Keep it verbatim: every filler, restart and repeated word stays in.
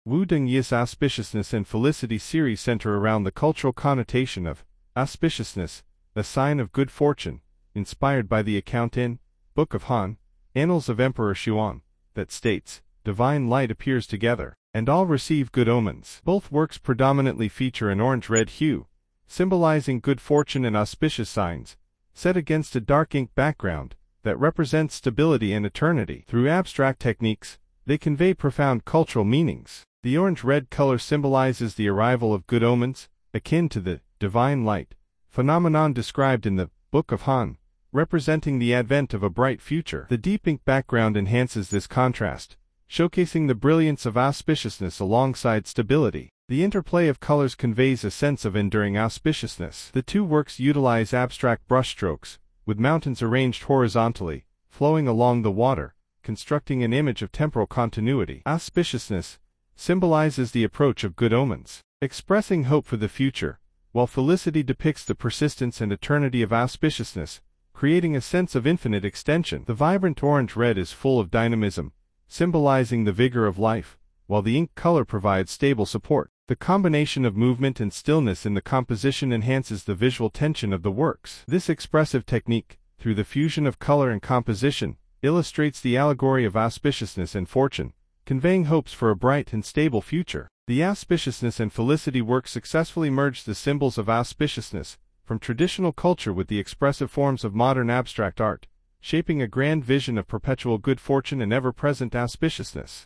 Wu Dengyi's Auspiciousness and Felicity series center around the cultural connotation of auspiciousness, a sign of good fortune, inspired by the account in Book of Han, Annals of Emperor Xuan, that states, divine light appears together, and all receive good omens. Both works predominantly feature an orange-red hue, symbolizing good fortune and auspicious signs, set against a dark ink background that represents stability and eternity. Through abstract techniques, they convey profound cultural meanings. The orange-red color symbolizes the arrival of good omens, akin to the divine light phenomenon described in the Book of Han, representing the advent of a bright future. The deep ink background enhances this contrast, showcasing the brilliance of auspiciousness alongside stability. The interplay of colors conveys a sense of enduring auspiciousness. The two works utilize abstract brushstrokes, with mountains arranged horizontally, flowing along the water, constructing an image of temporal continuity. Auspiciousness symbolizes the approach of good omens, expressing hope for the future, while Felicity depicts the persistence and eternity of auspiciousness, creating a sense of infinite extension. The vibrant orange-red is full of dynamism, symbolizing the vigor of life, while the ink color provides stable support. The combination of movement and stillness in the composition enhances the visual tension of the works. This expressive technique, through the fusion of color and composition, illustrates the allegory of auspiciousness and fortune, conveying hopes for a bright and stable future. The Auspiciousness and Felicity work successfully merge the symbols of auspiciousness from traditional culture with the expressive forms of modern abstract art, shaping a grand vision of perpetual good fortune and ever-present auspiciousness.